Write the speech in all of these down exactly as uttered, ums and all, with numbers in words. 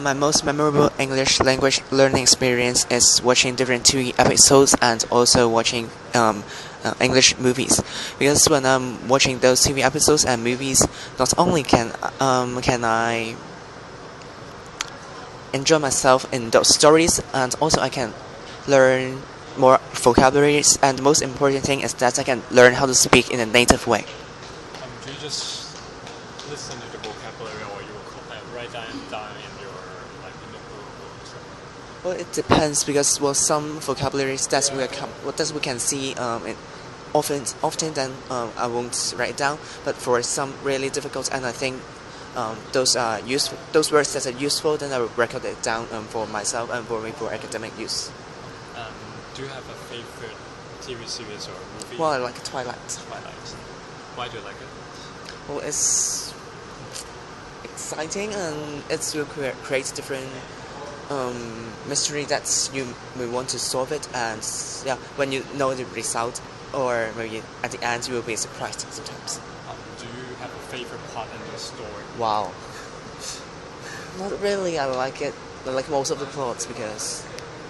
My most memorable English language learning experience is watching different T V episodes and also watching um, uh, English movies. Because when I'm watching those T V episodes and movies, not only can um, can I enjoy myself in those stories, and also I can learn more vocabularies. And the most important thing is that I can learn how to speak in a native way. Um, do you just listen to the vocabulary, or you will uh, write down down in your like notebook or something? Well, it depends because well, some vocabularies that we can well, that we can see um, in often often then um, I won't write it down. But for some really difficult, and I think um, those are useful, those words that are useful, then I will record it down um, for myself and for me for academic use. Um, do you have a favorite T V series or movie? Well, I like Twilight. Twilight. Why do you like it? Well, it's exciting and it's will crea- create different um, mystery that you may want to solve it, and yeah, when you know the result, or maybe at the end you will be surprised sometimes. Um, do you have a favorite part in the story? Wow. Not really. I like it. I like most of the plots because.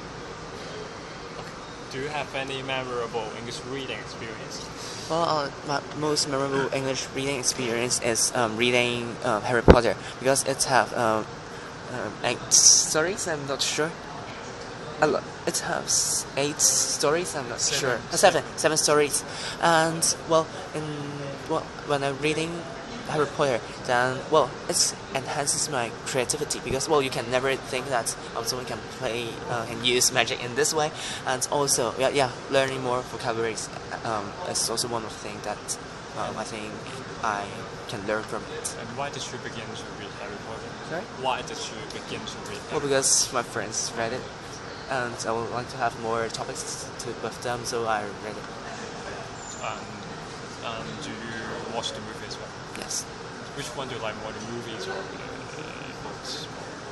Do you have any memorable English reading experience? Well, uh, my most memorable English reading experience is um, reading uh, Harry Potter because it have um, um, eight stories. I'm not sure. I lo- It has eight stories. I'm not Seven. sure. Uh, seven, seven stories. And well, in well, when I'm reading Harry Potter, then well, it enhances my creativity because well, you can never think that um, someone can play uh, and use magic in this way, and also yeah, yeah, learning more vocabularies um, is also one of the things that um, I think I can learn from it. And why did you begin to read Harry Potter? Sorry? Why did you begin to read? Well, Harry because my friends read it, and I would like to have more topics to with them, so I read it. Um, um, do you watch the movie as well? Yes. Which one do you like more, the movies or the uh, books?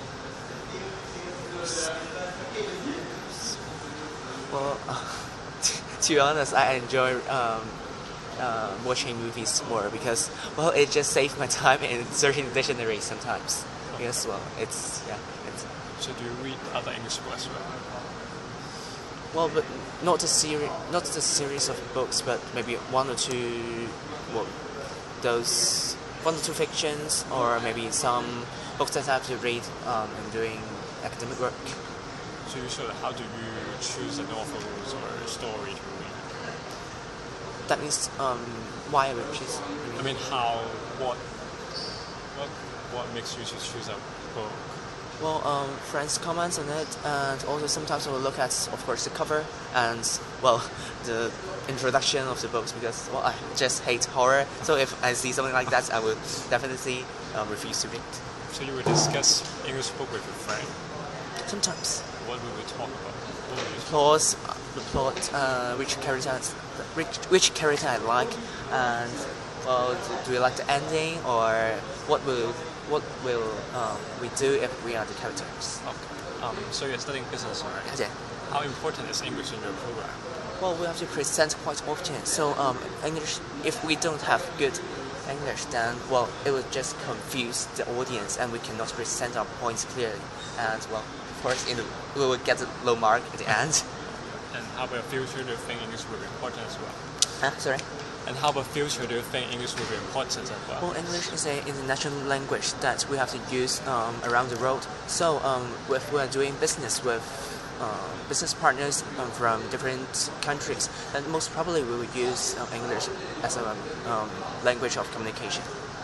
Well, to be honest, I enjoy um, uh, watching movies more because well, it just saves my time in searching dictionaries sometimes. Because well, it's yeah, it's So do you read other English books as well? well, but not a series, not a series of books, but maybe one or two, well, those one or two fictions, or maybe some books that I have to read um, and doing academic work. So usually, how do you choose the novels or a story to read? That means um, why I would choose. I mean, how, what, what, what makes you to choose a book? Well, um, friends comment on it, and also sometimes I will look at, of course, the cover and well, the introduction of the books because well, I just hate horror. So if I see something like that, I will definitely um, refuse to read. So you would discuss English book with your friend. Sometimes. What would we talk about? What would you talk Plots, uh, the plot, uh, which character, which, which character I like, and well, do, do we like the ending, or what will what will um, we do if we are the characters? Okay. Um, so you're studying business, right? Yeah. How important is English in your program? Well, we have to present quite often. So um, English, if we don't have good English, then well, it will just confuse the audience, and we cannot present our points clearly. And well, of course, in the, we will get a low mark at the end. And how about future? Do you think English will be important as well? Huh? Sorry. And how about future? Do you think English will be important as well? Well, English is an international language that we have to use um, around the world. So um, if we are doing business with uh, business partners um, from different countries, then most probably we will use uh, English as a um, language of communication.